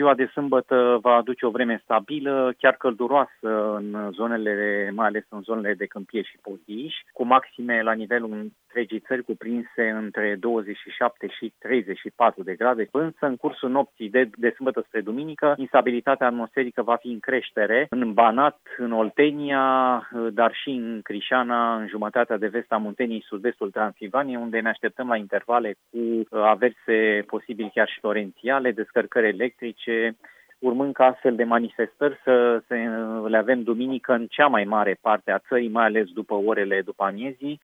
ziua de sâmbătă va aduce o vreme stabilă, chiar călduroasă în zonele, mai ales în zonele de Câmpie și Podiș, cu maxime la nivelul întregii țări cuprinse între 27 și 34 de grade. Însă, în cursul nopții de sâmbătă spre duminică, instabilitatea atmosferică va fi în creștere în Banat, în Oltenia, dar și în Crișana, în jumătatea de vest a Munteniei, sud-vestul Transilvaniei, unde ne așteptăm la intervale cu averse posibil chiar și torențiale, descărcări electrice, urmând ca astfel de manifestări să le avem duminică în cea mai mare parte a țării, mai ales după orele după amiezii,